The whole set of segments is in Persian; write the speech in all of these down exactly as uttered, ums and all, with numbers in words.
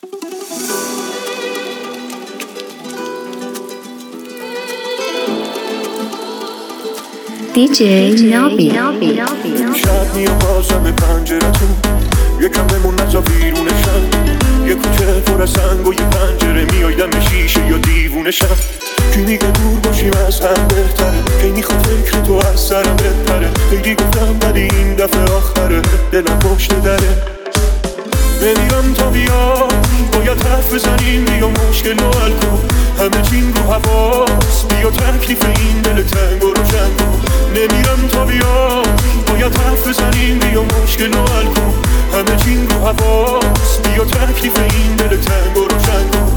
دی جی نابی. شب میام بازم پنجرتون، یکم بمون نزا بیرونشم، یه کوچه پر از سنگ و یه پنجره میای دم شیشه یا دیوونشم. کی میگه دور باشیم از هم بهتره، کی میخواد فکر تو از سرم بپره. خیلی گفتم ولی این دفعه آخره، دلم پشت دره. نمیرم تا بیا، باید حرف بزنیم بیا مشکل رو حل کن. همه چین رو حواس، بیا تکلیف این دل تنگ رو روشن کن. نمیرم تا بیا، باید حرف بزنیم بیا مشکل رو حل کن. همه چین رو حواس، بیا تکلیف این دل تنگ رو روشن کن.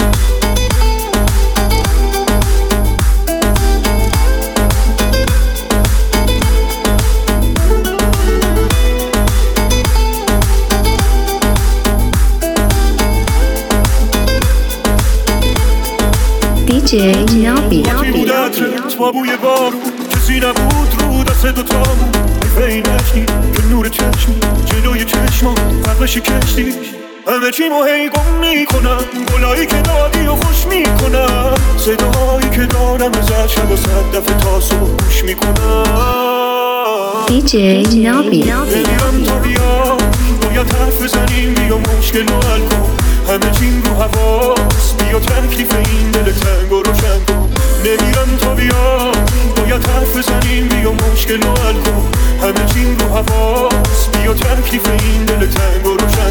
دی جی نابی. بود عطرت با بوی بارون، کسی نبود رو دست دوتامون. حیفه این نشنی که نور چشمی جلوی چشمان فرق شکشتی. همه چی مو هی گم میکنم، گلایی که دادی و خوش میکنم. صداهایی که دارم ازت شب و صد دفعه تا صبح گوش میکنم. دی جی نابی. نمیرم تا بیا، باید حرف بزنیم بیا مشکل رو حل کن. همه چین رو حواس، بیا تکلیف این دل تنگ رو روشن کن. نمیرم تا بیا، باید حرف بزنیم بیا مشکل رو حل کن. همه چین رو حواس، بیا تکلیف این دل تنگ رو روشن کن.